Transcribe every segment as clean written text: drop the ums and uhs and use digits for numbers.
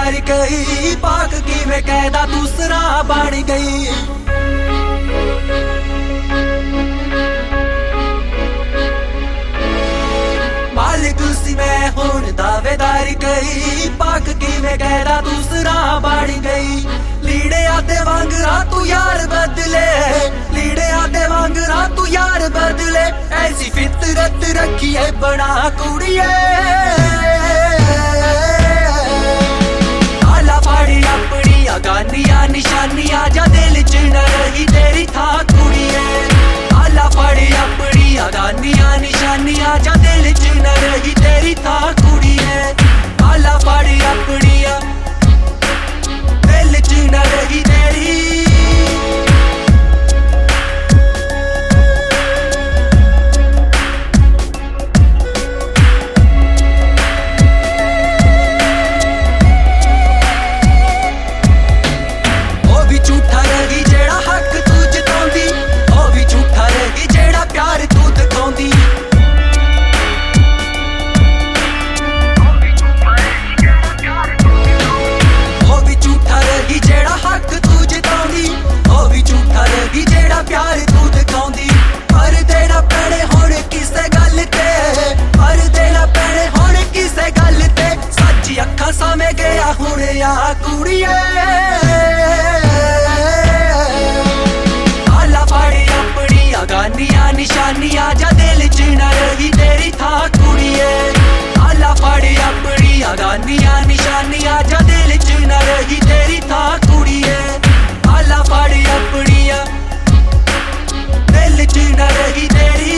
दावेदारी कही पाक की मैं कहदा दूसरा बन गई। मालिक सी मैं हुण दावेदारी कही पाक की मैं कहदा दूसरा बन गई। लीड़े आते वांगरा तू यार बदले, लीड़े आते वांगरा तू यार बदले, ऐसी फितरत रखी है बड़ा कुड़िए। आला फाड़ी अपनी अगानिया निशानिया जा दिल च न रही तेरी था कुड़िए। आला फाड़ी अपनी अगानिया निशानिया जा दिल च न रही तेरी था कुड़िए। आला फाड़ी अपनी दिल च न रही तेरी। सामे गया हुण या कुड़िए। आला फाड़ी अपनी अगानिया निशानिया जा दिल च न रही तेरी था कुड़िए। आला फाड़ी अपनी अगानिया निशानिया जा दिल च न रही तेरी था कुड़िए। आला फाड़ी अपनी दिल च न रही तेरी।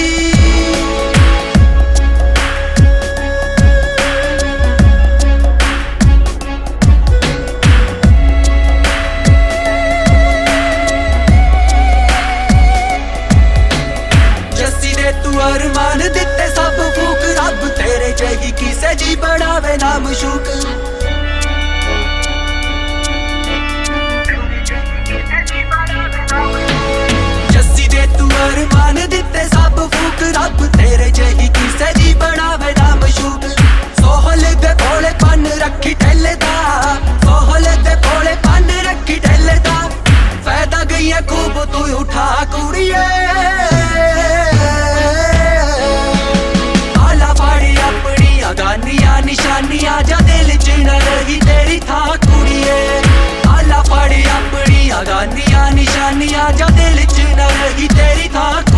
अरमान दिते सब फूक रब तेरे जही किसे जी बढ़ावे नाम शूक। जस्सी दे तू अरमान दिते सब फूक रब तेरे जही किसे जी बढ़ावे नाम शूक। सोहल दे भोले पन रखी ठेले दा, सोहल दे भोले पन रखी ठेले दा, फायदा गई है खूब तू उठा कुड़िए। अगानिया निशानिया जा दिल च न रही तेरी था कुड़िए। आला फाड़ी अपनी अगानिया निशानिया जा दिल च न रही तेरी था।